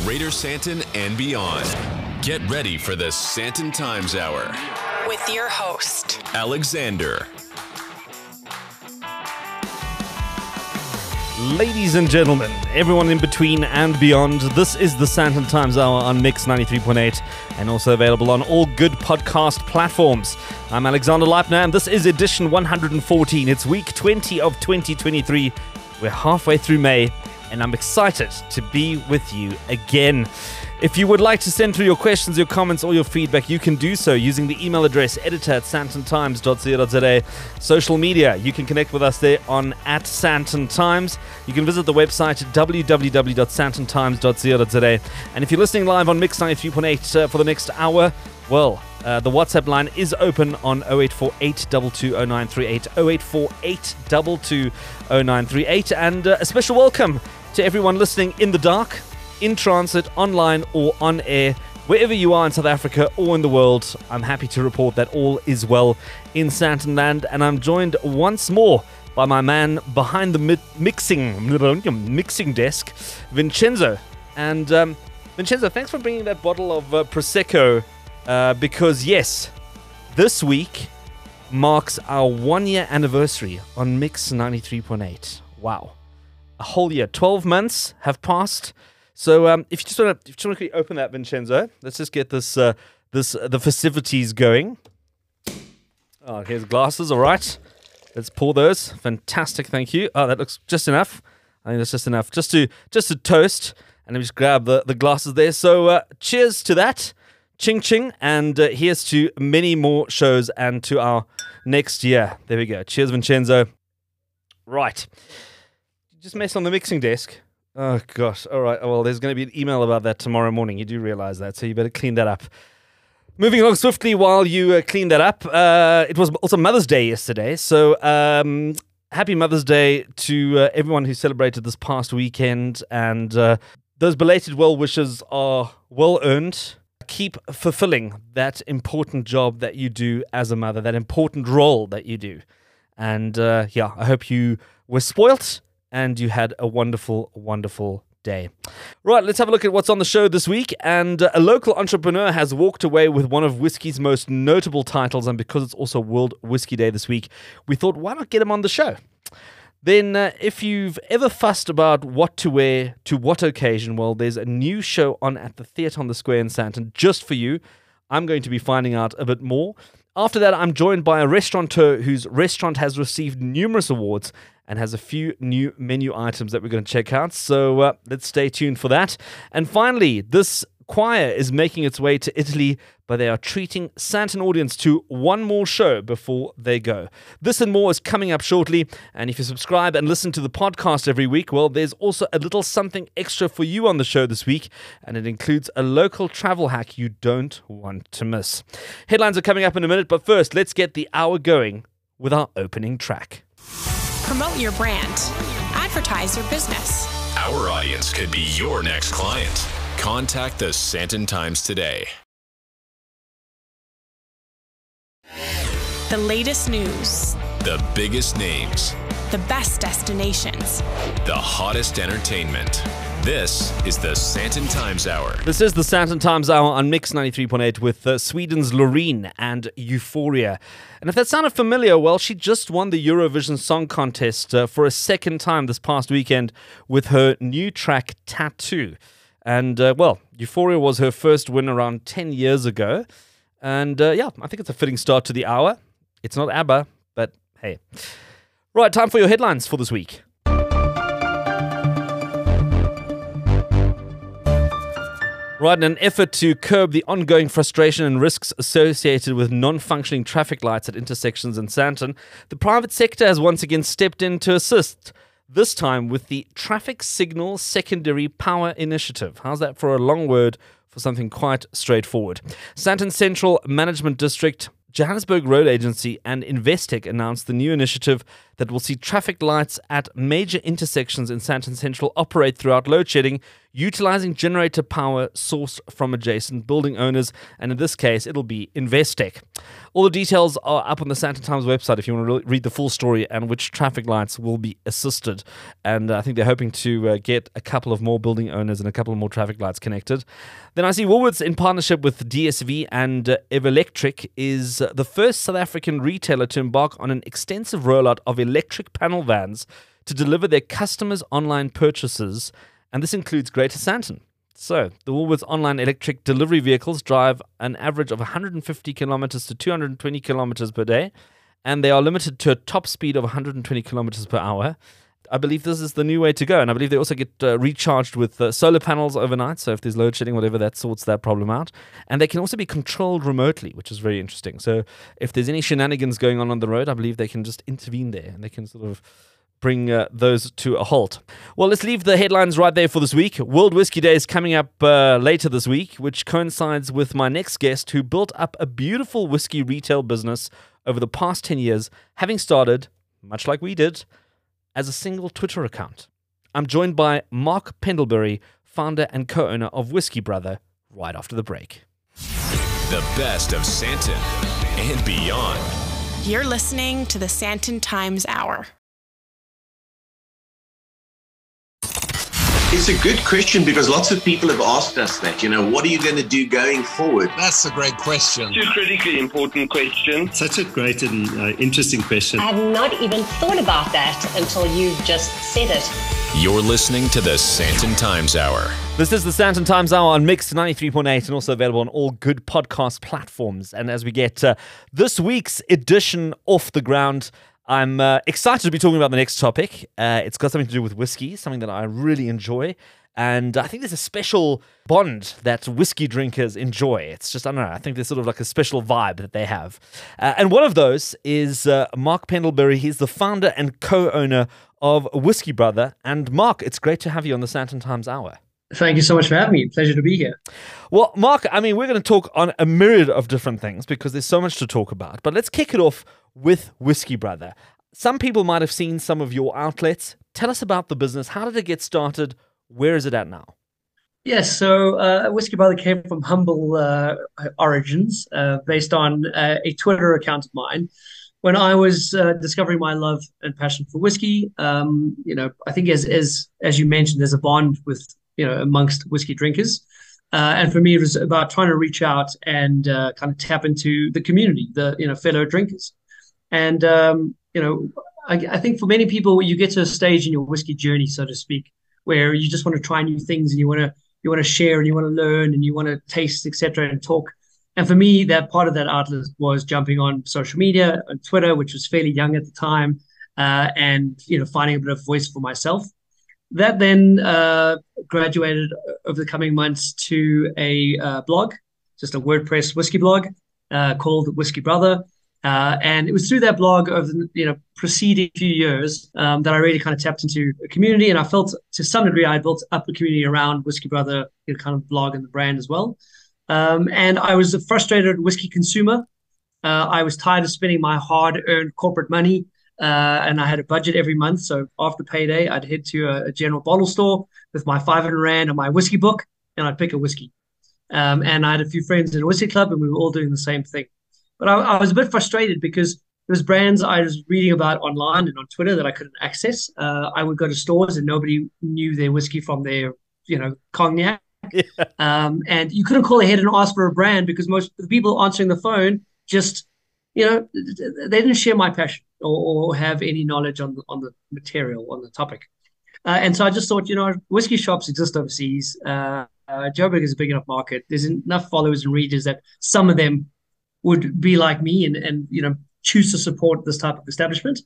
Greater Sandton and beyond. Get ready for the Sandton Times Hour with your host, Alexander. Ladies and gentlemen, everyone in between and beyond, this is the Sandton Times Hour on Mix 93.8 and also available on all good podcast platforms. I'm Alexander Leipner and this is edition 114. It's week 20 of 2023. We're halfway through May and I'm excited to be with you again. If you would like to send through your questions, your comments, or your feedback, you can do so using the email address editor@santontimes.co.za. Social media, you can connect with us there on @SantonTimes. You can visit the website www.santontimes.co.za. And if you're listening live on Mix 93.8 for the next hour, well, the WhatsApp line is open on 0848 220938, 0848 220938. And a special welcome to everyone listening in the dark, in transit, online or on air, wherever you are in South Africa or in the world. I'm happy to report that all is well in Santonland, and I'm joined once more by my man behind the mixing desk, Vincenzo. And Vincenzo, thanks for bringing that bottle of Prosecco, because yes, this week marks our 1-year anniversary on Mix 93.8. Wow. A whole year. 12 months have passed. So if you just want to quickly open that, Vincenzo, let's just get the festivities going. Oh, here's glasses. All right, let's pour those. Fantastic, thank you. Oh, that looks just enough. I think that's just enough, just to toast. And let me just grab the glasses there. So cheers to that, ching ching, and here's to many more shows and to our next year. There we go. Cheers, Vincenzo. Right, just messed on the mixing desk. Oh, gosh. All right. Well, there's going to be an email about that tomorrow morning. You do realize that, so you better clean that up. Moving along swiftly while you clean that up, it was also Mother's Day yesterday, so happy Mother's Day to everyone who celebrated this past weekend, and those belated well wishes are well earned. Keep fulfilling that important job that you do as a mother, that important role that you do. And I hope you were spoilt and you had a wonderful, wonderful day. Right, let's have a look at what's on the show this week. And a local entrepreneur has walked away with one of whiskey's most notable titles. And because it's also World Whiskey Day this week, we thought, why not get him on the show? Then if you've ever fussed about what to wear to what occasion, well, there's a new show on at the Theatre on the Square in Sandton just for you. I'm going to be finding out a bit more. After that, I'm joined by a restaurateur whose restaurant has received numerous awards and has a few new menu items that we're going to check out. So let's stay tuned for that. And finally, this choir is making its way to Italy, but they are treating Sandton audience to one more show before they go. This and more is coming up shortly. And if you subscribe and listen to the podcast every week, well, there's also a little something extra for you on the show this week. And it includes a local travel hack you don't want to miss. Headlines are coming up in a minute, but first, let's get the hour going with our opening track. Promote your brand. Advertise your business. Our audience could be your next client. Contact the Sandton Times today. The latest news. The biggest names. The best destinations. The hottest entertainment. This is the Sandton Times Hour. This is the Sandton Times Hour on Mix 93.8 with Sweden's Loreen and Euphoria. And if that sounded familiar, well, she just won the Eurovision Song Contest for a second time this past weekend with her new track, Tattoo. And, Euphoria was her first win around 10 years ago. And, I think it's a fitting start to the hour. It's not ABBA, but hey. Right, time for your headlines for this week. Right, in an effort to curb the ongoing frustration and risks associated with non-functioning traffic lights at intersections in Sandton, the private sector has once again stepped in to assist, this time with the Traffic Signal Secondary Power Initiative. How's that for a long word for something quite straightforward? Sandton Central Management District, Johannesburg Road Agency and Investec announced the new initiative that will see traffic lights at major intersections in Sandton Central operate throughout load shedding, utilizing generator power sourced from adjacent building owners, and in this case, it'll be Investec. All the details are up on the Sandton Times website if you want to read the full story and which traffic lights will be assisted. And I think they're hoping to get a couple of more building owners and a couple of more traffic lights connected. Then I see Woolworths, in partnership with DSV and Everelectric, is the first South African retailer to embark on an extensive rollout of electric panel vans to deliver their customers' online purchases, and this includes Greater Sandton. So, the Woolworths online electric delivery vehicles drive an average of 150 kilometers to 220 kilometers per day, and they are limited to a top speed of 120 kilometers per hour. I believe this is the new way to go, and I believe they also get recharged with solar panels overnight, so if there's load shedding, whatever, that sorts that problem out. And they can also be controlled remotely, which is very interesting. So if there's any shenanigans going on the road, I believe they can just intervene there, and they can sort of bring those to a halt. Well, let's leave the headlines right there for this week. World Whiskey Day is coming up later this week, which coincides with my next guest, who built up a beautiful whiskey retail business over the past 10 years, having started, much like we did, as a single Twitter account. I'm joined by Mark Pendlebury, founder and co-owner of Whiskey Brother, right after the break. The best of Sandton and beyond. You're listening to the Sandton Times Hour. It's a good question because lots of people have asked us that, what are you going to do going forward? That's a great question. It's a critically important question. Such a great and interesting question. I have not even thought about that until you've just said it. You're listening to the Sandton Times Hour. This is the Sandton Times Hour on Mix 93.8 and also available on all good podcast platforms. And as we get this week's edition off the ground, I'm excited to be talking about the next topic. It's got something to do with whiskey, something that I really enjoy. And I think there's a special bond that whiskey drinkers enjoy. It's just, I don't know, I think there's sort of like a special vibe that they have. And one of those is Mark Pendlebury. He's the founder and co-owner of Whiskey Brother. And Mark, it's great to have you on the Sandton Times Hour. Thank you so much for having me. Pleasure to be here. Well, Mark, I mean, we're going to talk on a myriad of different things because there's so much to talk about. But let's kick it off with Whiskey Brother. Some people might have seen some of your outlets. Tell us about the business. How did it get started? Where is it at now? Yes, so Whiskey Brother came from humble origins based on a Twitter account of mine. When I was discovering my love and passion for whiskey, I think as you mentioned, there's a bond with amongst whiskey drinkers. And for me, it was about trying to reach out and kind of tap into the community, the fellow drinkers. And I think for many people, you get to a stage in your whiskey journey, so to speak, where you just want to try new things and you want to share and you want to learn and you want to taste, etc., and talk. And for me, that part of that outlet was jumping on social media, on Twitter, which was fairly young at the time, and finding a bit of voice for myself. That then graduated over the coming months to a blog, just a WordPress whiskey blog called Whiskey Brother. And it was through that blog over the preceding few years that I really kind of tapped into a community, and I felt to some degree I built up a community around Whiskey Brother, kind of blog and the brand as well. And I was a frustrated whiskey consumer. I was tired of spending my hard-earned corporate money, and I had a budget every month. So after payday, I'd head to a general bottle store with my 500 Rand and my whiskey book, and I'd pick a whiskey. And I had a few friends in a whiskey club, and we were all doing the same thing. But I was a bit frustrated because there was brands I was reading about online and on Twitter that I couldn't access. I would go to stores and nobody knew their whiskey from their, cognac. Yeah. And you couldn't call ahead and ask for a brand because most of the people answering the phone just, they didn't share my passion or have any knowledge on the material, on the topic. And so I just thought, whiskey shops exist overseas. Joburg is a big enough market. There's enough followers and readers that some of them would be like me and choose to support this type of establishment.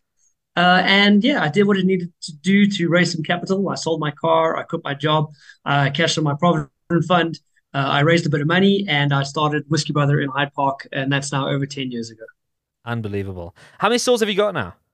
I did what I needed to do to raise some capital. I sold my car, I quit my job, I cashed in my provident fund, I raised a bit of money, and I started Whiskey Brother in Hyde Park, and that's now over 10 years ago. Unbelievable. How many stores have you got now?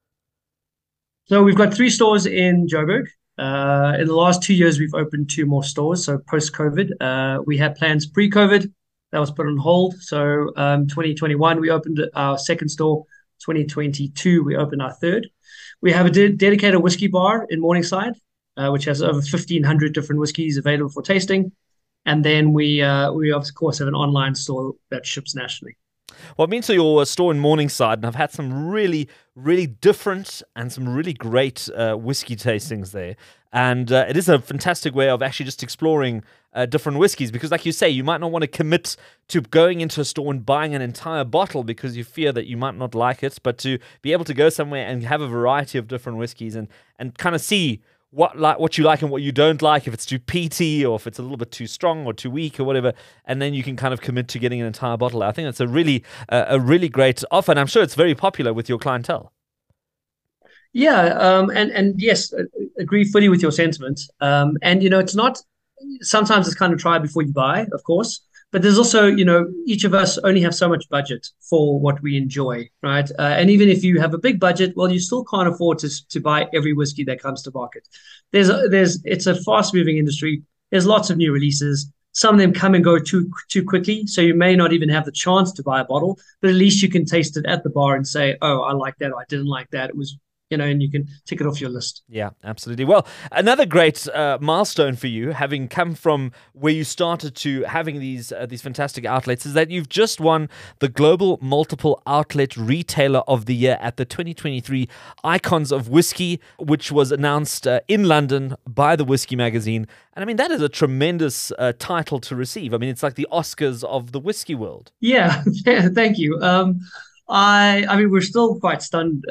So we've got 3 stores in Joburg. In the last 2 years, we've opened 2 more stores. So post-COVID, we had plans pre-COVID. That was put on hold. So 2021, we opened our second store. 2022, we opened our third. We have a dedicated whiskey bar in Morningside, which has over 1,500 different whiskeys available for tasting. And then we of course have an online store that ships nationally. Well, I've been to your store in Morningside, and I've had some really, really different and some really great whiskey tastings there. And it is a fantastic way of actually just exploring different whiskeys, because like you say, you might not want to commit to going into a store and buying an entire bottle because you fear that you might not like it, but to be able to go somewhere and have a variety of different whiskeys and kind of see what you like and what you don't like, if it's too peaty or if it's a little bit too strong or too weak or whatever, and then you can kind of commit to getting an entire bottle. I think that's a really great offer, and I'm sure it's very popular with your clientele. Yeah, and yes, agree fully with your sentiment. And it's not. Sometimes it's kind of try before you buy, of course. But there's also, each of us only have so much budget for what we enjoy, right? And even if you have a big budget, well, you still can't afford to buy every whiskey that comes to market. It's a fast-moving industry. There's lots of new releases. Some of them come and go too quickly, so you may not even have the chance to buy a bottle. But at least you can taste it at the bar and say, "Oh, I like that. Or I didn't like that. It was." And you can tick it off your list. Yeah, absolutely. Well, another great milestone for you, having come from where you started to having these fantastic outlets, is that you've just won the Global Multiple Outlet Retailer of the Year at the 2023 Icons of Whiskey, which was announced in London by the Whiskey Magazine. And I mean, that is a tremendous title to receive. I mean, it's like the Oscars of the whiskey world. Yeah, thank you. I mean, we're still quite stunned,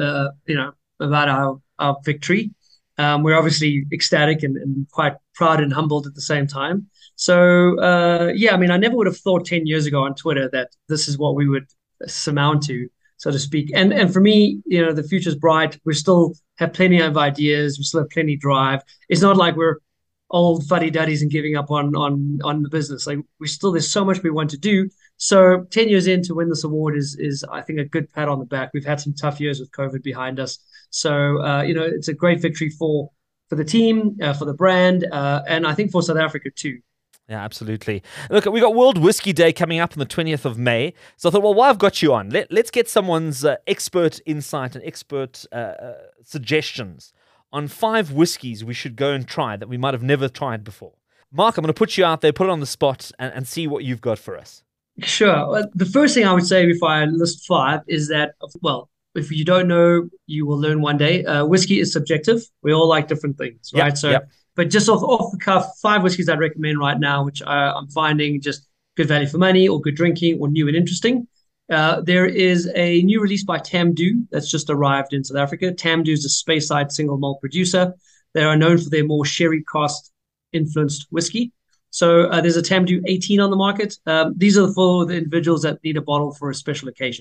about our victory. We're obviously ecstatic and quite proud and humbled at the same time. So, I mean, I never would have thought 10 years ago on Twitter that this is what we would surmount to, so to speak. And for me, the future's bright. We still have plenty of ideas. We still have plenty of drive. It's not like we're old fuddy-duddies and giving up on the business. Like, there's so much we want to do. So 10 years in to win this award is I think a good pat on the back. We've had some tough years with COVID behind us. So, it's a great victory for the team, for the brand, and I think for South Africa too. Yeah, absolutely. Look, we got World Whiskey Day coming up on the 20th of May. So I thought, well, while I've got you on, let's get someone's expert insight and expert suggestions on 5 whiskies we should go and try that we might have never tried before. Mark, I'm going to put you out there, put it on the spot, and see what you've got for us. Sure. The first thing I would say before I list 5 is that, well, if you don't know, you will learn one day. Whiskey is subjective. We all like different things, right? But just off the cuff, 5 whiskeys I'd recommend right now, which I'm finding just good value for money or good drinking or new and interesting. There is a new release by Tamdhu that's just arrived in South Africa. Tamdhu is a Speyside single malt producer. They are known for their more sherry cask influenced whiskey. So there's a Tamdhu 18 on the market. These are for the individuals that need a bottle for a special occasion.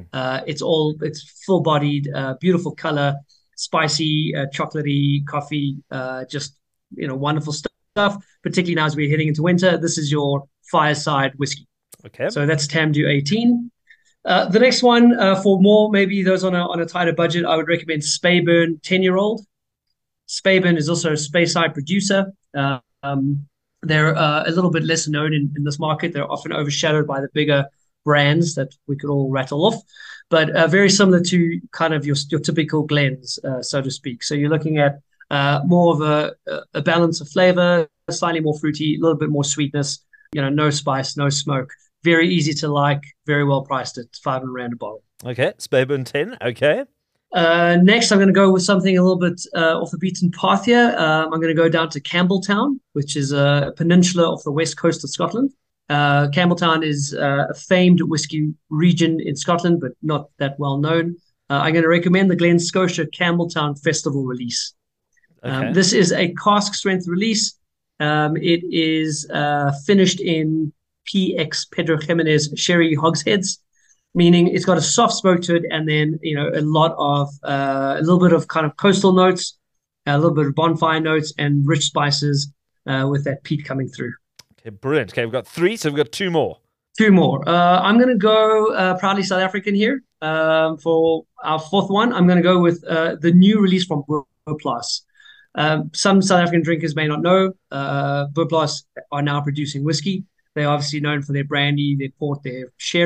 It's full-bodied, beautiful color, spicy, chocolatey, coffee, just wonderful stuff. Particularly now as we're heading into winter, this is your fireside whiskey. Okay. So that's Tamdhu 18. The next one, for more maybe those on a tighter budget, I would recommend Speyburn 10-year-old. Speyburn is also a Speyside producer. They're a little bit less known in this market. They're often overshadowed by the bigger brands that we could all rattle off, but very similar to kind of your typical Glens, so to speak. So you're looking at more of a balance of flavor, slightly more fruity, a little bit more sweetness, no spice, no smoke. Very easy to like, very well priced at 500 Rand a bottle. Okay, Speyburn 10, okay. Next, I'm going to go with something a little bit off the beaten path here. I'm going to go down to Campbelltown, which is a peninsula off the west coast of Scotland. Campbelltown is a famed whiskey region in Scotland, but not that well known. I'm going to recommend the Glen Scotia Campbelltown Festival release. Okay. This is a cask strength release. It is finished in PX Pedro Jimenez sherry hogsheads, meaning it's got a soft smoke to it, and then a little bit of kind of coastal notes, a little bit of bonfire notes, and rich spices with that peat coming through. Okay, brilliant. Okay, we've got 3, so we've got 2 more. 2 more. I'm going to go proudly South African here for our 4th one. I'm going to go with the new release from Booplas. Some South African drinkers may not know Booplas are now producing whiskey. They're obviously known for their brandy, their port, their sherry.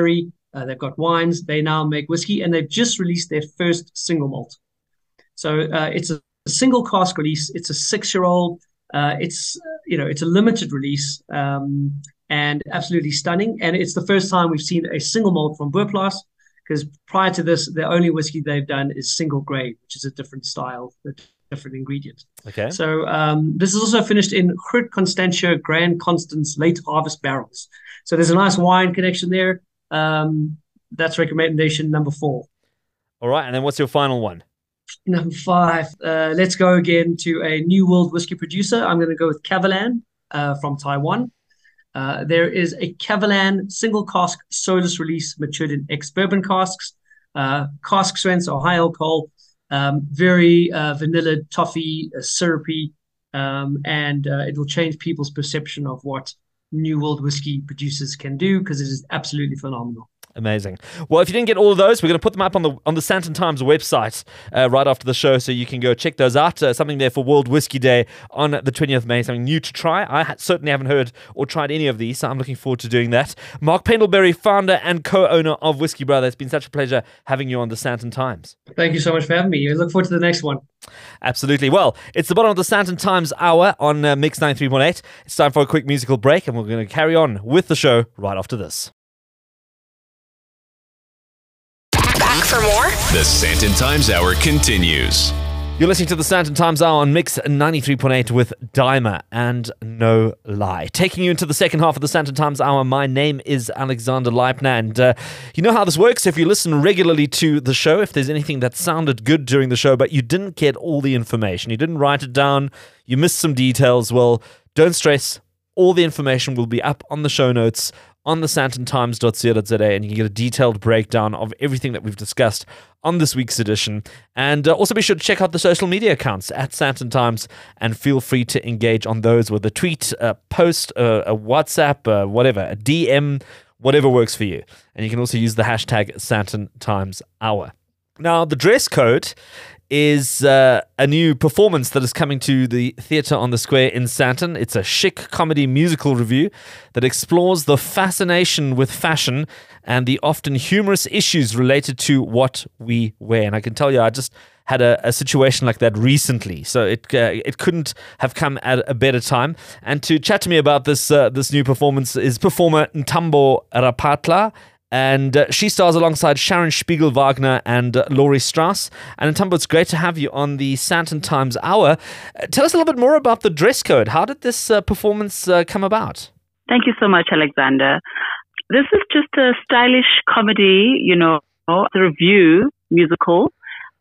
They've got wines. They now make whiskey, and they've just released their first single malt. So it's a single cask release. It's a 6-year-old. It's a limited release and absolutely stunning. And it's the first time we've seen a single malt from Boerplaas, because prior to this, the only whiskey they've done is single grain, which is a different style, a different ingredient. Okay. So this is also finished in Groot Constantia Grand Constance late harvest barrels. So there's a nice wine connection there. That's recommendation number 4. All right. And then what's your final one? Number 5. Let's go again to a New World whiskey producer. I'm going to go with Kavalan from Taiwan. There is a Kavalan single cask solus release matured in ex-bourbon casks. Cask strengths are high alcohol, very vanilla, toffee, syrupy, and it will change people's perception of what New World whiskey producers can do, because it is absolutely phenomenal. Amazing. Well, if you didn't get all of those, we're going to put them up on the Santon Times website right after the show, so you can go check those out. Something there for World Whiskey Day on the 20th of May, something new to try. I certainly haven't heard or tried any of these, so I'm looking forward to doing that. Mark Pendlebury, founder and co-owner of Whiskey Brother. It's been such a pleasure having you on the Santon Times. Thank you so much for having me. I look forward to the next one. Absolutely. Well, it's the bottom of the Santon Times hour on Mix 93.8. It's time for a quick musical break, and we're going to carry on with the show right after this. Back for more? The Santon Times Hour continues. You're listening to the Santon Times Hour on Mix 93.8 with Dimer and No Lie. Taking you into the second half of the Santon Times Hour, my name is Alexander Leipner, and you know how this works. If you listen regularly to the show, if there's anything that sounded good during the show, but you didn't get all the information, you didn't write it down, you missed some details, well, don't stress. All the information will be up on the show notes on the santontimes.co.za, and you can get a detailed breakdown of everything that we've discussed on this week's edition. And also be sure to check out the social media accounts at Santon Times, and feel free to engage on those with a tweet, a post, a WhatsApp, whatever, a DM, whatever works for you. And you can also use the hashtag Santon Times Hour. Now, the dress code is a new performance that is coming to the Theatre on the Square in Sandton. It's a chic comedy musical review that explores the fascination with fashion and the often humorous issues related to what we wear. And I can tell you, I just had a situation like that recently, so it couldn't have come at a better time. And to chat to me about this new performance is performer Ntambo Rapatla. And she stars alongside Sharon Spiegel-Wagner and Laurie Strauss. And Ntambo, it's great to have you on the Santon Times Hour. Tell us a little bit more about the dress code. How did this performance come about? Thank you so much, Alexander. This is just a stylish comedy, a review musical.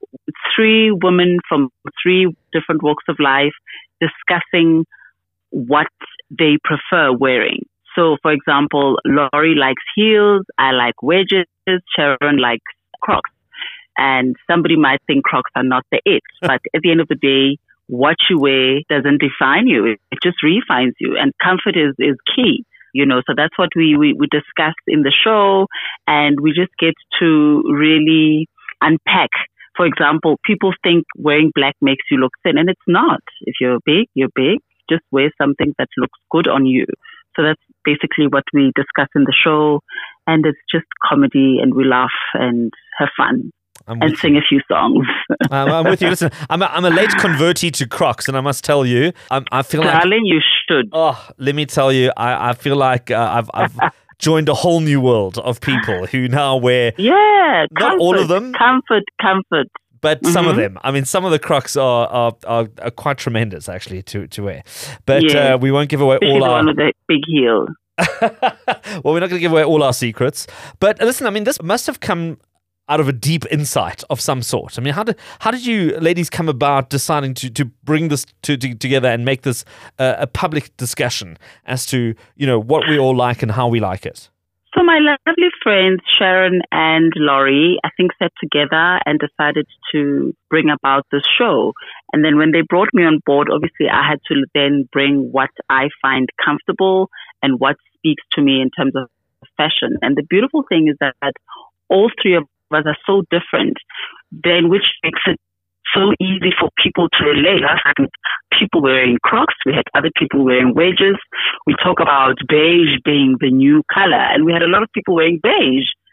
3 women from 3 different walks of life discussing what they prefer wearing. So, for example, Laurie likes heels, I like wedges, Sharon likes Crocs. And somebody might think Crocs are not the it, but at the end of the day, what you wear doesn't define you. It just refines you. And comfort is key, so that's what we discuss in the show. And we just get to really unpack. For example, people think wearing black makes you look thin, and it's not. If you're big, you're big. Just wear something that looks good on you. So that's basically what we discuss in the show, and it's just comedy, and we laugh and have fun and sing a few songs. I'm with you. Listen, I'm a late convertee to Crocs, and I must tell you, I feel like... Darling, you should. Oh, let me tell you, I feel like I've joined a whole new world of people who now wear... Yeah, not comfort, all of them. Comfort. But some of them. I mean, some of the Crocs are quite tremendous, actually, to wear. But we won't give away all our... one with the big heels. Well, we're not going to give away all our secrets. But listen, I mean, this must have come out of a deep insight of some sort. I mean, how did you ladies come about deciding to bring this together and make this a public discussion as to, what we all like and how we like it? So my lovely friends, Sharon and Laurie, I think sat together and decided to bring about this show. And then when they brought me on board, obviously I had to then bring what I find comfortable and what speaks to me in terms of fashion. And the beautiful thing is that all 3 of us are so different, then which makes it so easy for people to relate. I had people wearing Crocs, we had other people wearing wedges. We talk about beige being the new color, and we had a lot of people wearing beige.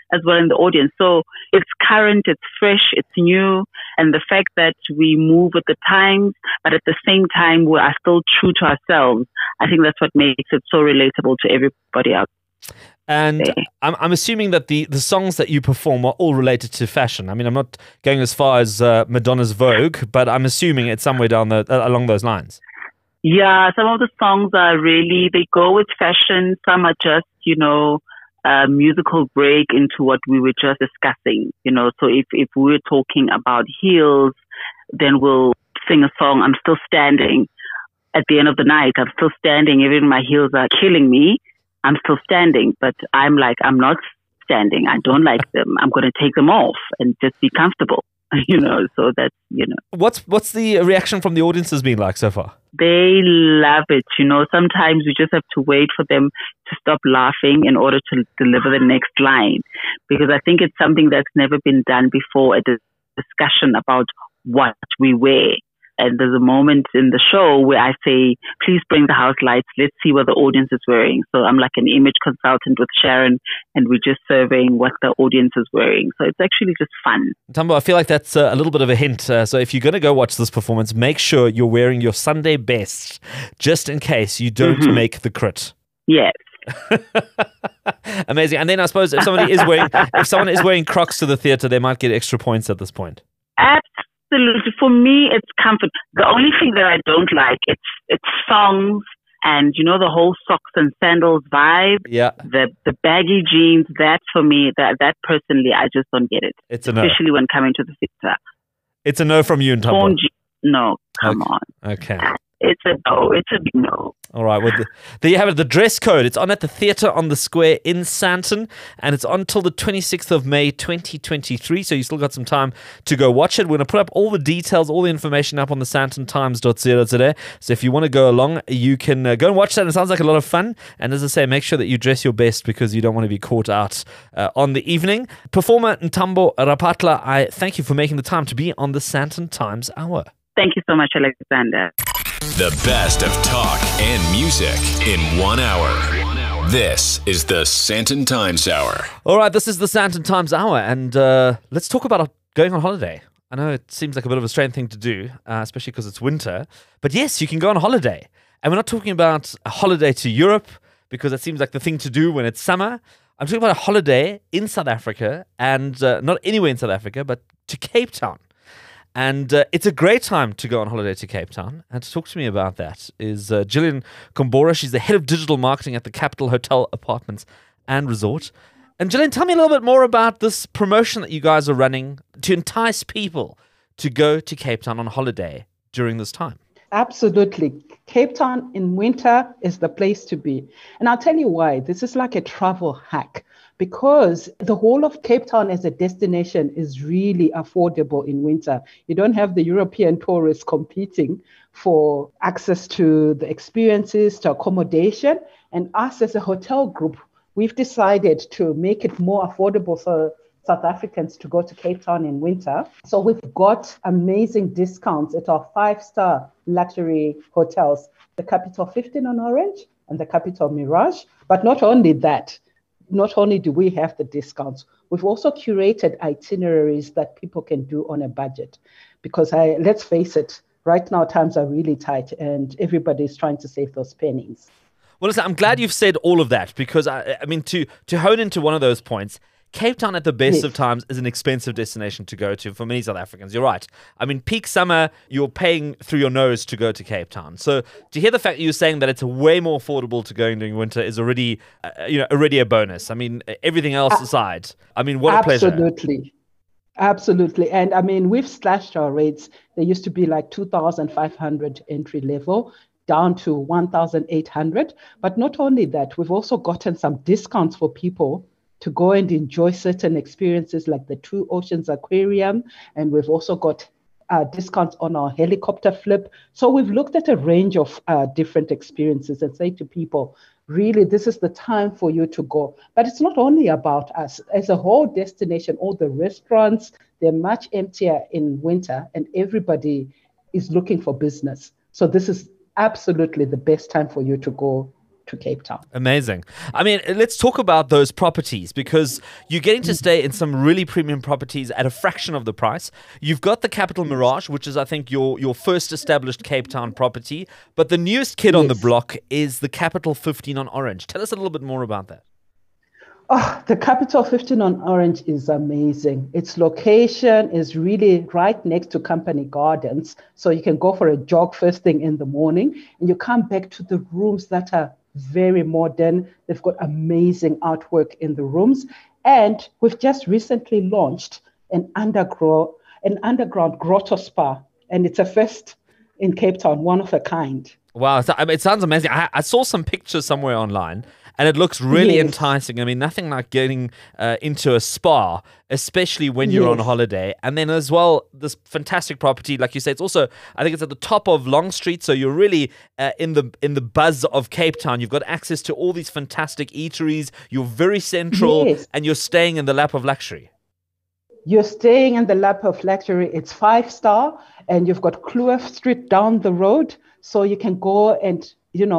as well in the audience. So it's current, it's fresh, it's new. And the fact that we move with the times, but at the same time, we are still true to ourselves. I think that's what makes it so relatable to everybody else. And I'm assuming that the songs that you perform are all related to fashion. I mean, I'm not going as far as Madonna's Vogue, but I'm assuming it's somewhere along those lines. Yeah, some of the songs are really, they go with fashion. Some are just, a musical break into what we were just discussing. So if we're talking about heels, then we'll sing a song, I'm Still Standing. At the end of the night, I'm still standing. Even my heels are killing me. I'm still standing, but I'm not standing. I don't like them. I'm going to take them off and just be comfortable, so that's, What's the reaction from the audiences been like so far? They love it. Sometimes we just have to wait for them to stop laughing in order to deliver the next line, because I think it's something that's never been done before, a discussion about what we wear. And there's a moment in the show where I say, please bring the house lights. Let's see what the audience is wearing. So I'm like an image consultant with Sharon, and we're just surveying what the audience is wearing. So it's actually just fun. Tambo, I feel like that's a little bit of a hint. So if you're going to go watch this performance, make sure you're wearing your Sunday best, just in case you don't make the crit. Yes. Amazing. And then I suppose if someone is wearing Crocs to the theatre, they might get extra points at this point. Absolutely. For me, it's comfort. The only thing that I don't like, it's songs and, the whole socks and sandals vibe. Yeah. The baggy jeans, that for me, that personally, I just don't get it. It's a no. Especially when coming to the theater. It's a no from you, Ntambo. No, come on. Okay. It's a no. It's a big no. All right. Well, there you have it. The dress code. It's on at the Theatre on the Square in Sandton, and it's on till the 26th of May, 2023. So you still got some time to go watch it. We're going to put up all the details, all the information up on the sandtontimes.co.za. So if you want to go along, you can go and watch that. It sounds like a lot of fun. And as I say, make sure that you dress your best because you don't want to be caught out on the evening. Performer Ntambo Rapatla, I thank you for making the time to be on the Sandton Times Hour. Thank you so much, Alexander. The best of talk and music in 1 hour. This is the Sandton Times Hour. All right, this is the Sandton Times Hour, and let's talk about going on holiday. I know it seems like a bit of a strange thing to do, especially because it's winter. But yes, you can go on holiday. And we're not talking about a holiday to Europe, because that seems like the thing to do when it's summer. I'm talking about a holiday in South Africa, and not anywhere in South Africa, but to Cape Town. And it's a great time to go on holiday to Cape Town. And to talk to me about that is Gillian Kombora. She's the head of digital marketing at the Capital Hotel Apartments and Resort. And Gillian, tell me a little bit more about this promotion that you guys are running to entice people to go to Cape Town on holiday during this time. Absolutely. Cape Town in winter is the place to be. And I'll tell you why. This is like a travel hack, because the whole of Cape Town as a destination is really affordable in winter. You don't have the European tourists competing for access to the experiences, to accommodation. And us as a hotel group, we've decided to make it more affordable for South Africans to go to Cape Town in winter. So we've got amazing discounts at our 5-star luxury hotels, the Capital 15 on Orange and the Capital Mirage. But not only that, not only do we have the discounts, we've also curated itineraries that people can do on a budget. Because let's face it, right now times are really tight and everybody's trying to save those pennies. Well, listen, I'm glad you've said all of that, because I mean, to hone into one of those points, Cape Town at the best of times is an expensive destination to go to for many South Africans. You're right. I mean, peak summer, you're paying through your nose to go to Cape Town. So to hear the fact that you're saying that it's way more affordable to go during winter is already a bonus. I mean, everything else aside, I mean, what a pleasure. Absolutely. And I mean, we've slashed our rates. They used to be like 2,500 entry level, down to 1,800. But not only that, we've also gotten some discounts for people to go and enjoy certain experiences like the Two Oceans Aquarium. And we've also got discounts on our helicopter flip. So we've looked at a range of different experiences and say to people, really, this is the time for you to go. But it's not only about us. As a whole destination, all the restaurants, they're much emptier in winter and everybody is looking for business. So this is absolutely the best time for you to go to Cape Town. Amazing. I mean, let's talk about those properties, because you're getting to stay in some really premium properties at a fraction of the price. You've got the Capital Mirage, which is, I think, your first established Cape Town property. But the newest kid on the block is the Capital 15 on Orange. Tell us a little bit more about that. Oh, the Capital 15 on Orange is amazing. Its location is really right next to Company Gardens. So you can go for a jog first thing in the morning and you come back to the rooms that are very modern. They've got amazing artwork in the rooms. And we've just recently launched an underground grotto spa. And it's a first in Cape Town, one of a kind. Wow, it sounds amazing. I saw some pictures somewhere online, and it looks really enticing. I mean, nothing like getting into a spa, especially when you're on holiday. And then as well, this fantastic property, like you say, it's also, I think it's at the top of Long Street, so you're really in the buzz of Cape Town. You've got access to all these fantastic eateries. You're very central, and you're staying in the lap of luxury. You're staying in the lap of luxury. It's 5-star, and you've got Kloof Street down the road. So you can go and,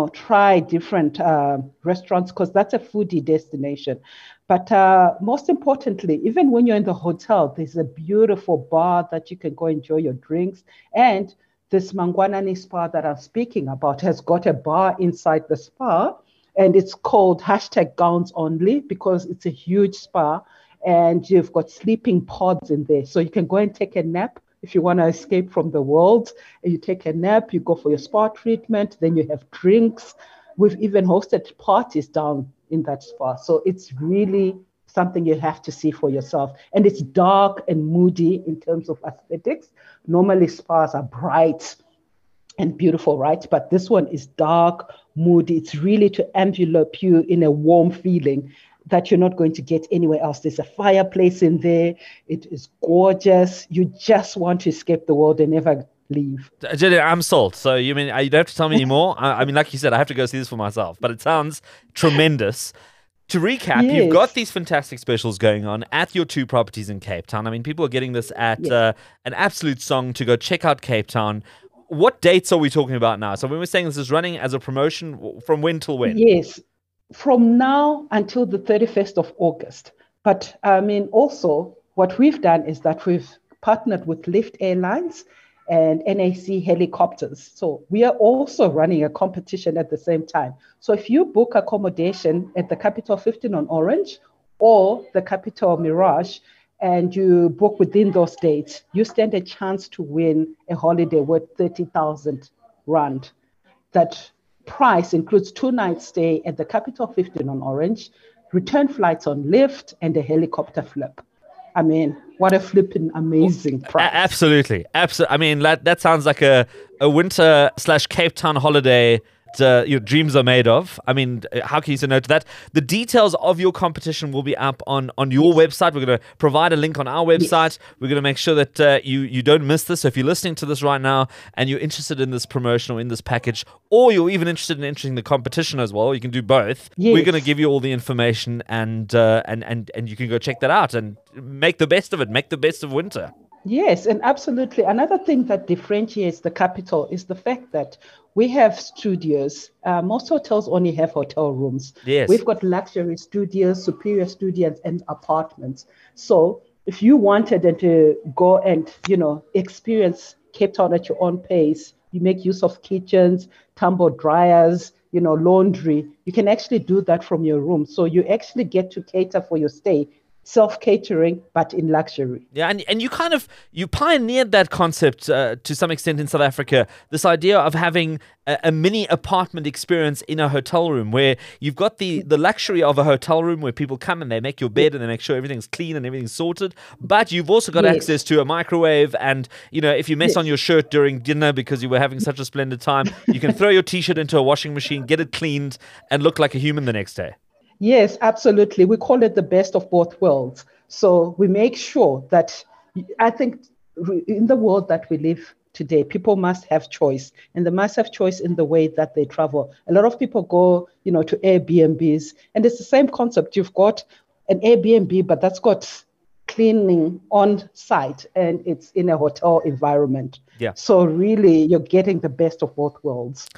try different restaurants, because that's a foodie destination. But most importantly, even when you're in the hotel, there's a beautiful bar that you can go enjoy your drinks. And this Mangwanani spa that I'm speaking about has got a bar inside the spa, and it's called #Gowns Only, because it's a huge spa, and you've got sleeping pods in there. So you can go and take a nap. If you want to escape from the world, and you take a nap, you go for your spa treatment, then you have drinks. We've even hosted parties down in that spa. So it's really something you have to see for yourself. And it's dark and moody in terms of aesthetics. Normally spas are bright and beautiful, right? But this one is dark, moody. It's really to envelope you in a warm feeling that you're not going to get anywhere else. There's a fireplace in there. It is gorgeous. You just want to escape the world and never leave. Jenny, I'm sold. So you mean you don't have to tell me anymore? I mean, like you said, I have to go see this for myself. But it sounds tremendous. To recap, you've got these fantastic specials going on at your 2 properties in Cape Town. I mean, people are getting this at an absolute song to go check out Cape Town. What dates are we talking about now? So when we're saying this is running as a promotion, from when till when? Yes. From now until the 31st of August. But I mean, also what we've done is that we've partnered with Lift Airlines and NAC Helicopters. So we are also running a competition at the same time. So if you book accommodation at the Capital 15 on Orange or the Capital Mirage, and you book within those dates, you stand a chance to win a holiday worth 30,000 Rand. That price includes 2 nights stay at the Capital 15 on Orange, return flights on Lift, and a helicopter flip. I mean, what a flipping amazing price. Absolutely. I mean, that sounds like a winter/Cape Town holiday your dreams are made of. I mean, how can you say no to that? The details of your competition will be up on your website. We're going to provide a link on our website. We're going to make sure that you don't miss this. So if you're listening to this right now and you're interested in this promotion or in this package, or you're even interested in entering the competition as well, you can do both. We're going to give you all the information, and you can go check that out and make the best of it. Make the best of winter. Yes, and absolutely. Another thing that differentiates the Capital is the fact that we have studios. Most hotels only have hotel rooms. Yes. We've got luxury studios, superior studios, and apartments. So if you wanted to go and, experience Cape Town at your own pace, you make use of kitchens, tumble dryers, laundry. You can actually do that from your room. So you actually get to cater for your stay. Self-catering, but in luxury. Yeah, and you pioneered that concept to some extent in South Africa, this idea of having a mini apartment experience in a hotel room, where you've got the luxury of a hotel room where people come and they make your bed and they make sure everything's clean and everything's sorted, but you've also got access to a microwave, and if you mess on your shirt during dinner because you were having such a splendid time, you can throw your t-shirt into a washing machine, get it cleaned, and look like a human the next day. Yes, absolutely. We call it the best of both worlds. So we make sure that, I think in the world that we live today, people must have choice, and they must have choice in the way that they travel. A lot of people go, to Airbnbs, and it's the same concept. You've got an Airbnb, but that's got cleaning on site, and it's in a hotel environment. Yeah. So really, you're getting the best of both worlds.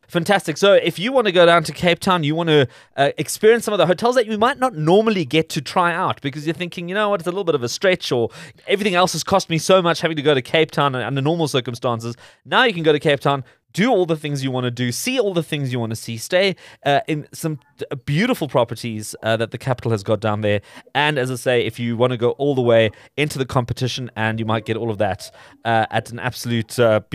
Fantastic. So if you want to go down to Cape Town, you want to experience some of the hotels that you might not normally get to try out because you're thinking, you know what, it's a little bit of a stretch or everything else has cost me so much having to go to Cape Town under normal circumstances. Now you can go to Cape Town, do all the things you want to do, see all the things you want to see, stay in some beautiful properties that the capital has got down there. And as I say, if you want to go all the way into the competition, and you might get all of that at an absolute,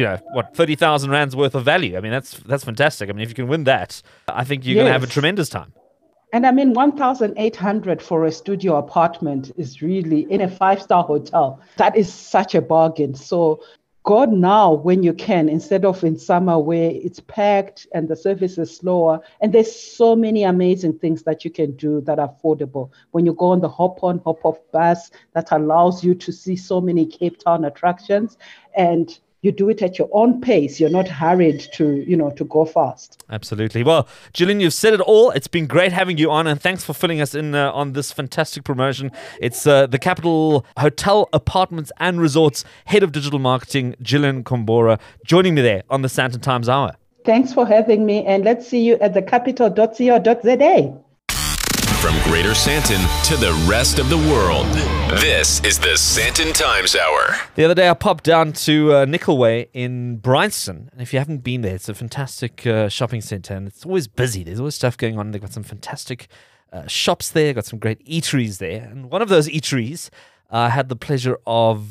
30,000 rands worth of value. I mean, that's fantastic. I mean, if you can win that, I think you're going to have a tremendous time. And I mean, 1,800 for a studio apartment is really in a 5-star hotel. That is such a bargain. So go now when you can, instead of in summer where it's packed and the service is slower. And there's so many amazing things that you can do that are affordable. When you go on the hop-on, hop-off bus, that allows you to see so many Cape Town attractions. And you do it at your own pace. You're not hurried to go fast. Absolutely. Well, Gillian, you've said it all. It's been great having you on, and thanks for filling us in on this fantastic promotion. It's the Capital Hotel, Apartments and Resorts Head of Digital Marketing, Gillian Kombora, joining me there on the Sandton Times Hour. Thanks for having me, and let's see you at the capital.co.za. From Greater Sandton to the rest of the world, this is the Sandton Times Hour. The other day I popped down to Nickelway in Bryanston, and if you haven't been there, it's a fantastic shopping centre, and it's always busy. There's always stuff going on. They've got some fantastic shops there, got some great eateries there, and one of those eateries I had the pleasure of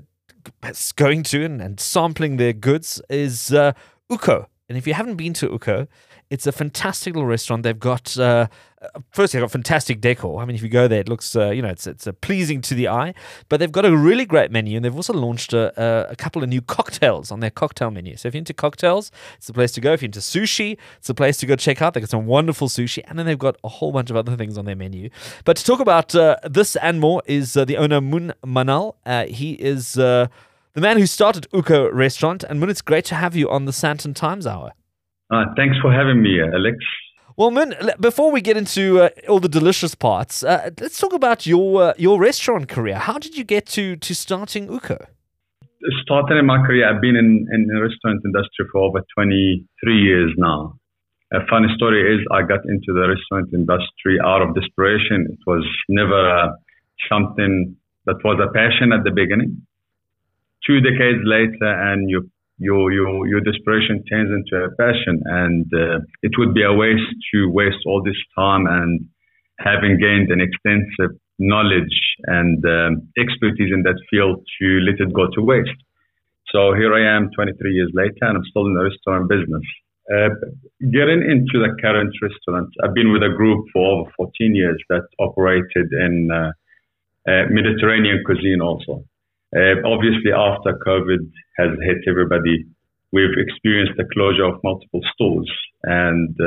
going to and sampling their goods is Uko. And if you haven't been to Uko, it's a fantastic little restaurant. They've got, firstly, they've got fantastic decor. I mean, if you go there, it looks, it's pleasing to the eye. But they've got a really great menu, and they've also launched a couple of new cocktails on their cocktail menu. So if you're into cocktails, it's the place to go. If you're into sushi, it's the place to go check out. They've got some wonderful sushi, and then they've got a whole bunch of other things on their menu. But to talk about this and more is the owner, Mun Manal. He is the man who started Uko Restaurant. And Mun, it's great to have you on the Sandton Times Hour. Thanks for having me, Alex. Well, Mun, before we get into all the delicious parts, let's talk about your restaurant career. How did you get to starting Uko? Starting in my career, I've been in the restaurant industry for over 23 years now. A funny story is I got into the restaurant industry out of desperation. It was never something that was a passion at the beginning. 2 decades later, and your desperation turns into a passion, and it would be a waste to waste all this time and having gained an extensive knowledge and expertise in that field to let it go to waste. So here I am 23 years later, and I'm still in the restaurant business. Getting into the current restaurant, I've been with a group for over 14 years that operated in Mediterranean cuisine also. Obviously, after COVID has hit everybody, we've experienced the closure of multiple stores. And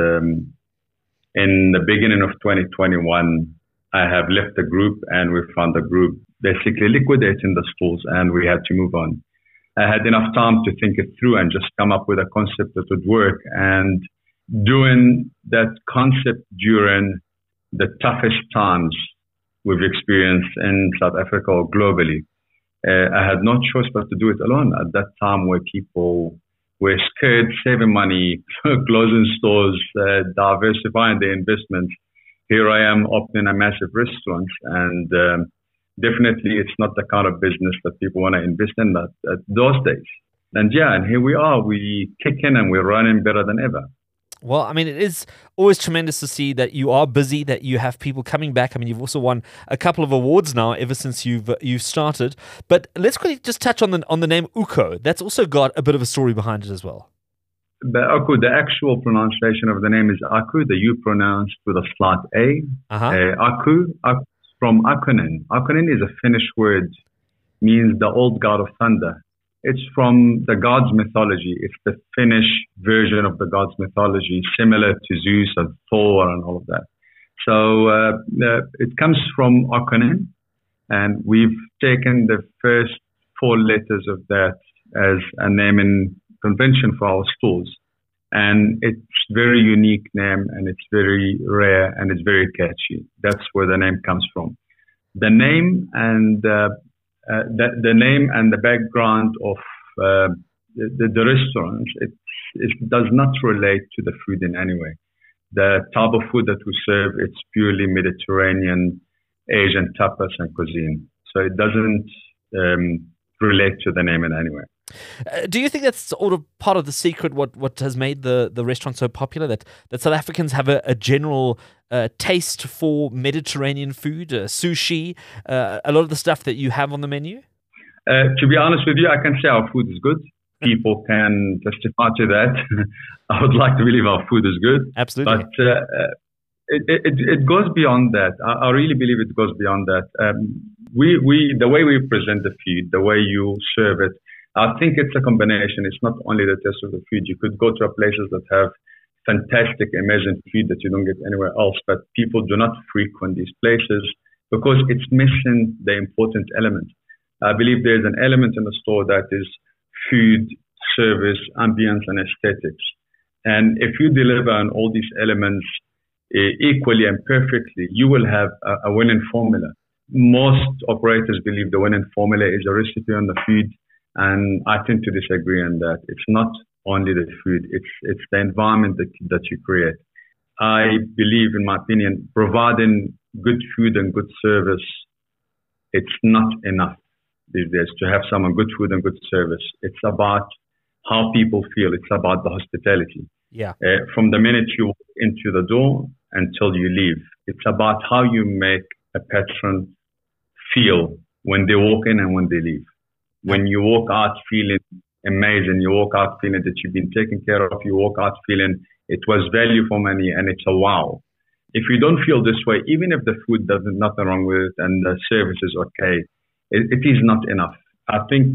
in the beginning of 2021, I have left the group, and we found the group basically liquidating the stores, and we had to move on. I had enough time to think it through and just come up with a concept that would work. And doing that concept during the toughest times we've experienced in South Africa or globally, I had no choice but to do it alone at that time where people were scared, saving money, closing stores, diversifying their investments. Here I am opening a massive restaurant, and definitely it's not the kind of business that people want to invest in at those days. And here we are. We kick in and we're running better than ever. Well, I mean, it is always tremendous to see that you are busy, that you have people coming back. I mean, you've also won a couple of awards now ever since you've started. But let's quickly just touch on the name Uko. That's also got a bit of a story behind it as well. The actual pronunciation of the name is Aku. The U pronounced with a slight A. Aku from Akunen. Akunen is a Finnish word, means the old god of thunder. It's from the gods' mythology. It's the Finnish version of the gods' mythology, similar to Zeus and Thor and all of that. So it comes from Akunen, and we've taken the first 4 letters of that as a naming convention for our stores. And it's very unique name, and it's very rare, and it's very catchy. That's where the name comes from. The name and the name and the background of the restaurants, it does not relate to the food in any way. The type of food that we serve, it's purely Mediterranean, Asian tapas and cuisine. So it doesn't relate to the name in any way. Do you think that's sort of part of the secret, what has made the restaurant so popular, that South Africans have a general taste for Mediterranean food, sushi, a lot of the stuff that you have on the menu? To be honest with you, I can say our food is good. People can testify to that. I would like to believe our food is good. Absolutely. But it goes beyond that. I really believe it goes beyond that. The way we present the food, the way you serve it, I think it's a combination. It's not only the taste of the food. You could go to places that have fantastic, amazing food that you don't get anywhere else, but people do not frequent these places because it's missing the important element. I believe there's an element in the store that is food, service, ambience, and aesthetics. And if you deliver on all these elements equally and perfectly, you will have a winning formula. Most operators believe the winning formula is a recipe on the food, and I tend to disagree on that. It's not only the food, it's the environment that you create. I believe, in my opinion, providing good food and good service, it's not enough these days to have someone good food and good service. It's about how people feel. It's about the hospitality. Yeah. From the minute you walk into the door until you leave, it's about how you make a patron feel when they walk in and when they leave. When you walk out feeling amazing, you walk out feeling that you've been taken care of, you walk out feeling it was value for money and it's a wow. If you don't feel this way, even if the food doesn't, nothing wrong with it and the service is okay, it is not enough. I think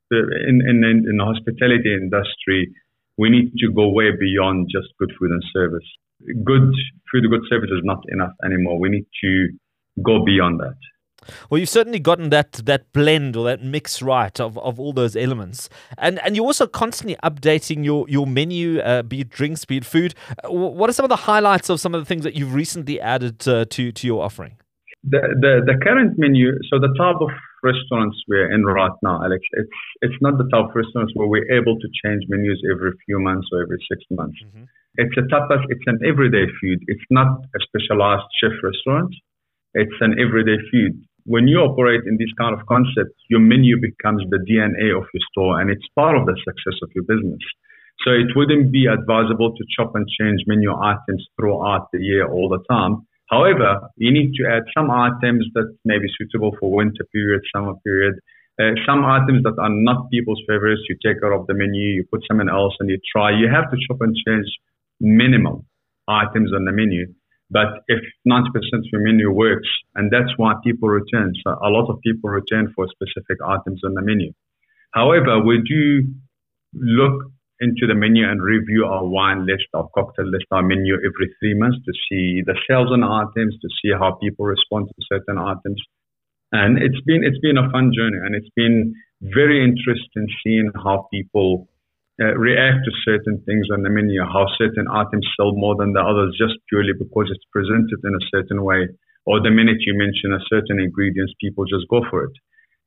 in the hospitality industry, we need to go way beyond just good food and service. Good food, good service is not enough anymore. We need to go beyond that. Well, you've certainly gotten that blend or that mix right of all those elements. And you're also constantly updating your menu, be it drinks, be it food. What are some of the highlights of some of the things that you've recently added to your offering? The current menu, so the type of restaurants we're in right now, Alex, it's not the type of restaurants where we're able to change menus every few months or every 6 months. Mm-hmm. It's a tapas, it's an everyday food. It's not a specialized chef restaurant. It's an everyday food. When you operate in this kind of concept, your menu becomes the DNA of your store and it's part of the success of your business. So it wouldn't be advisable to chop and change menu items throughout the year all the time. However, you need to add some items that may be suitable for winter period, summer period. Some items that are not people's favorites, you take out of the menu, you put something else and you try. You have to chop and change minimum items on the menu. But if 90% of your menu works, and that's why people return. So a lot of people return for specific items on the menu. However, we do look into the menu and review our wine list, our cocktail list, our menu every 3 months to see the sales on items, to see how people respond to certain items. And it's been a fun journey, and it's been very interesting seeing how people react to certain things on the menu, how certain items sell more than the others just purely because it's presented in a certain way, or the minute you mention a certain ingredients, people just go for it.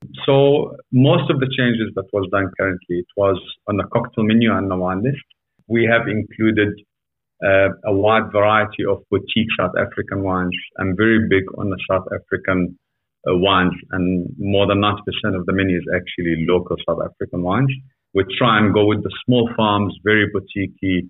So most of the changes that was done currently, it was on the cocktail menu and the wine list. We have included a wide variety of boutique South African wines. I'm very big on the South African wines, and more than 90% of the menu is actually local South African wines. We try and go with the small farms, very boutique-y,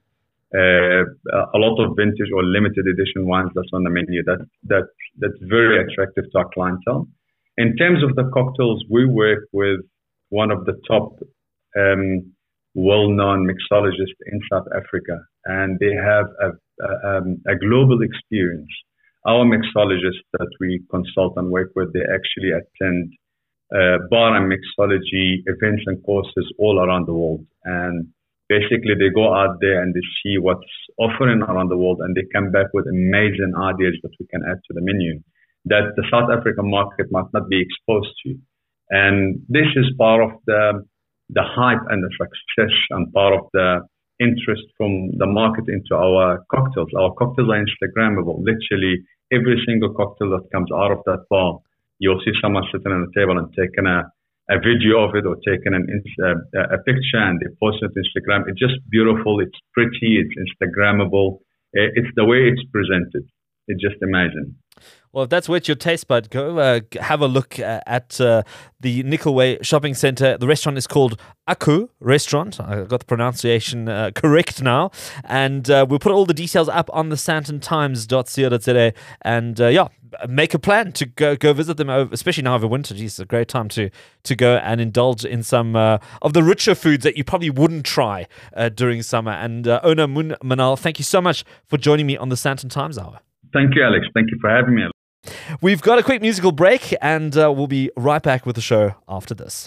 a lot of vintage or limited edition wines that's on the menu. That's very attractive to our clientele. In terms of the cocktails, we work with one of the top well-known mixologists in South Africa, and they have a global experience. Our mixologists that we consult and work with, they actually attend bar and mixology events and courses all around the world. And basically they go out there and they see what's offering around the world, and they come back with amazing ideas that we can add to the menu that the South African market might not be exposed to. And this is part of the hype and the success and part of the interest from the market into our cocktails. Our cocktails are Instagrammable. Literally every single cocktail that comes out of that bar, you'll see someone sitting on the table and taking a a video of it or taken a picture and they post it on Instagram. It's just beautiful. It's pretty. It's Instagrammable. It's the way it's presented. It's just amazing. Well, if that's whet your taste bud, go have a look at the Nickelway Shopping Centre. The restaurant is called Aku Restaurant. I got the pronunciation correct now. And we'll put all the details up on the santontimes.co.za. And make a plan to go visit them, especially now over winter. Geez, it's a great time to go and indulge in some of the richer foods that you probably wouldn't try during summer. And Ona Manal, thank you so much for joining me on the Sandton Times Hour. Thank you, Alex. Thank you for having me. We've got a quick musical break, and we'll be right back with the show after this.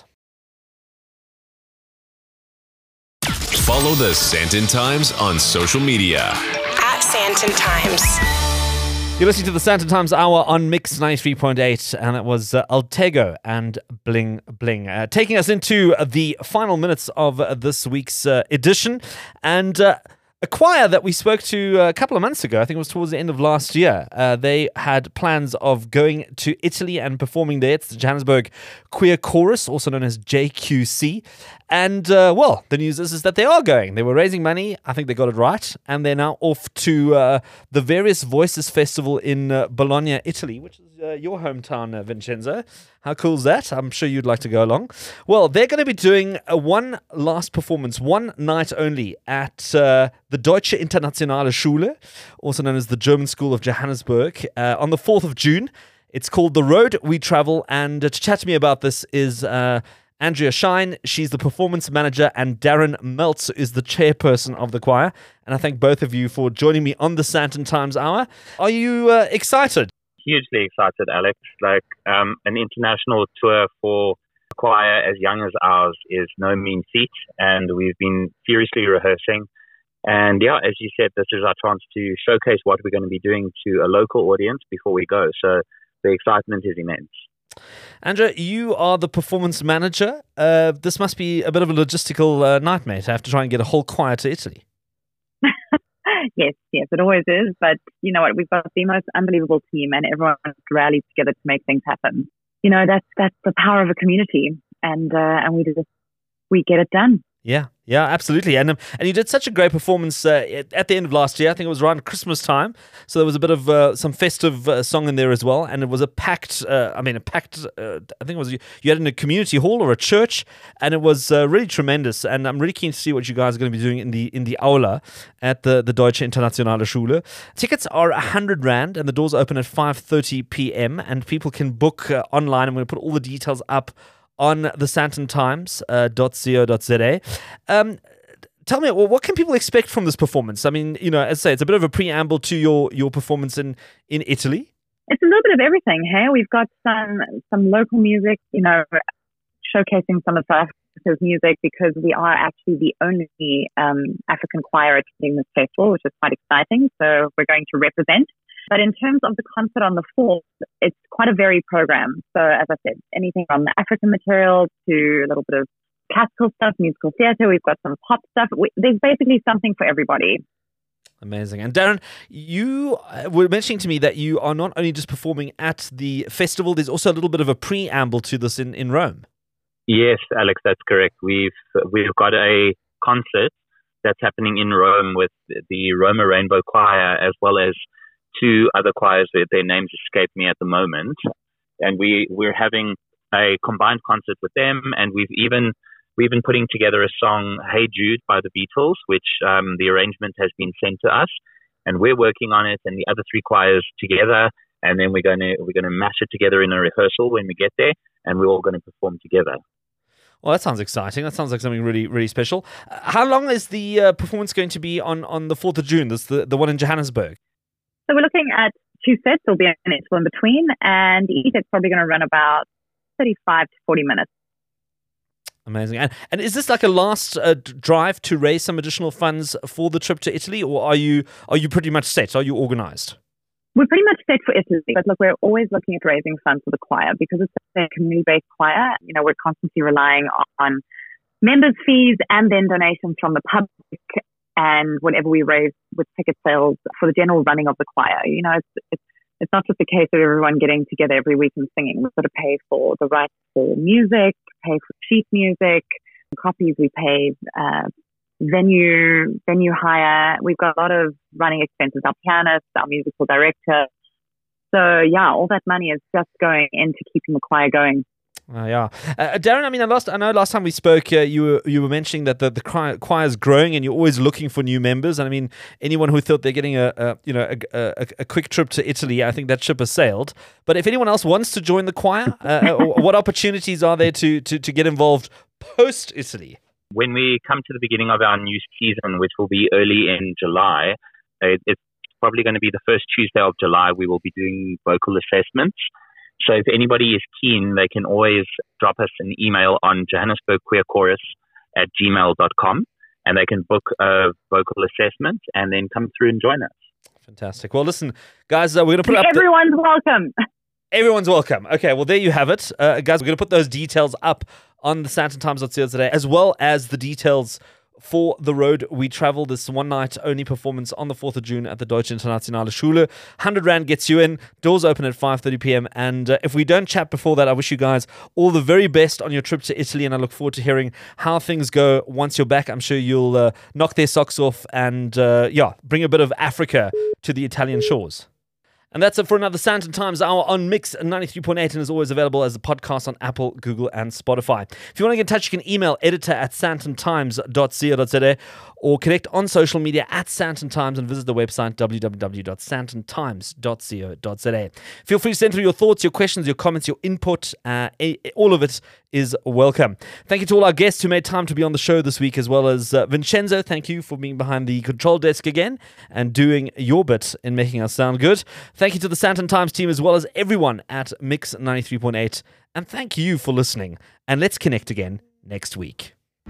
Follow the Sandton Times on social media. At Sandton Times. You're listening to the Sandton Times Hour on Mix 93.8, and it was Altego and Bling Bling, taking us into the final minutes of this week's edition. And a choir that we spoke to a couple of months ago, I think it was towards the end of last year, they had plans of going to Italy and performing there. It's the Johannesburg Queer Chorus, also known as JQC. And, the news is that they are going. They were raising money. I think they got it right. And they're now off to the Various Voices Festival in Bologna, Italy, which is your hometown, Vincenzo. How cool is that? I'm sure you'd like to go along. Well, they're going to be doing one last performance, one night only, at the Deutsche Internationale Schule, also known as the German School of Johannesburg, on the 4th of June. It's called The Road We Travel. And to chat to me about this is Andrea Shine. She's the performance manager, and Darren Meltz is the chairperson of the choir. And I thank both of you for joining me on the Sandton Times Hour. Are you excited? Hugely excited, Alex. An international tour for a choir as young as ours is no mean feat, and we've been furiously rehearsing. And as you said, this is our chance to showcase what we're going to be doing to a local audience before we go. So the excitement is immense. Andrea, you are the performance manager. This must be a bit of a logistical nightmare to have to try and get a whole choir to Italy. Yes, it always is. But you know what? We've got the most unbelievable team, and everyone's rallied together to make things happen. You know, that's the power of a community, and we get it done. Yeah, absolutely. And you did such a great performance at the end of last year. I think it was around Christmas time. So there was a bit of some festive song in there as well. And it was I think it was, you had it in a community hall or a church, and it was really tremendous. And I'm really keen to see what you guys are going to be doing in the Aula at the Deutsche Internationale Schule. Tickets are 100 Rand, and the doors open at 5:30 p.m. And people can book online. I'm going to put all the details up on the santontimes.co.za. Tell me, what can people expect from this performance? I mean, as I say, it's a bit of a preamble to your performance in Italy. It's a little bit of everything. Hey, we've got some local music, showcasing some of South Africa's music, because we are actually the only African choir attending this festival, which is quite exciting. So we're going to represent. But in terms of the concert on the 4th, it's quite a varied program. So as I said, anything from the African material to a little bit of classical stuff, musical theatre. We've got some pop stuff. There's basically something for everybody. Amazing. And Darren, you were mentioning to me that you are not only just performing at the festival, there's also a little bit of a preamble to this in Rome. Yes, Alex, that's correct. We've got a concert that's happening in Rome with the Roma Rainbow Choir, as well as two other choirs. Their names escape me at the moment, and we're having a combined concert with them. And we've been putting together a song, "Hey Jude" by the Beatles, which the arrangement has been sent to us, and we're working on it, and the other three choirs together, and then we're going to mash it together in a rehearsal when we get there, and we're all going to perform together. Well, that sounds exciting. That sounds like something really, really special. How long is the performance going to be on the 4th of June? This the one in Johannesburg. So we're looking at 2 sets. There'll be an interval in between, and each set's probably going to run about 35 to 40 minutes. Amazing. And is this like a last drive to raise some additional funds for the trip to Italy, or are you pretty much set? Are you organized? We're pretty much set for Italy, but look, we're always looking at raising funds for the choir because it's a community-based choir. We're constantly relying on members' fees and then donations from the public, and whatever we raise with ticket sales for the general running of the choir. It's not just a case of everyone getting together every week and singing. We've got to pay for the rights for music, pay for sheet music, copies, we pay venue hire. We've got a lot of running expenses, our pianist, our musical director. So yeah, all that money is just going into keeping the choir going. Yeah, Darren. I mean, I know last time we spoke, you were mentioning that the choir is growing, and you're always looking for new members. And I mean, anyone who thought they're getting a quick trip to Italy, I think that ship has sailed. But if anyone else wants to join the choir, what opportunities are there to get involved post Italy? When we come to the beginning of our new season, which will be early in July, it's probably going to be the first Tuesday of July. We will be doing vocal assessments. So if anybody is keen, they can always drop us an email on johannesburgqueerchorus@gmail.com, and they can book a vocal assessment and then come through and join us. Fantastic. Well, listen, guys, we're going to put up... Everyone's welcome. Everyone's welcome. Okay, well, there you have it. Guys, we're going to put those details up on the SantonTimes.co today, as well as the details for the road we travel, this one night only performance on the 4th of June at the Deutsche Internationale Schule. 100 Rand gets you in. Doors open at 5:30 p.m. And if we don't chat before that, I wish you guys all the very best on your trip to Italy, and I look forward to hearing how things go once you're back. I'm sure you'll knock their socks off and bring a bit of Africa to the Italian shores. And that's it for another Santon Times Hour on Mix 93.8, and is always available as a podcast on Apple, Google, and Spotify. If you want to get in touch, you can email editor@santontimes.co.za or connect on social media @SantonTimes and visit the website www.santontimes.co.za. Feel free to send through your thoughts, your questions, your comments, your input. All of it is welcome. Thank you to all our guests who made time to be on the show this week, as well as Vincenzo. Thank you for being behind the control desk again and doing your bit in making us sound good. Thank you to the Santon Times team, as well as everyone at Mix 93.8. And thank you for listening. And let's connect again next week.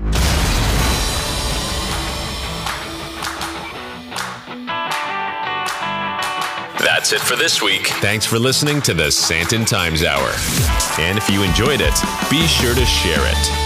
That's it for this week. Thanks for listening to the Santon Times Hour. And if you enjoyed it, be sure to share it.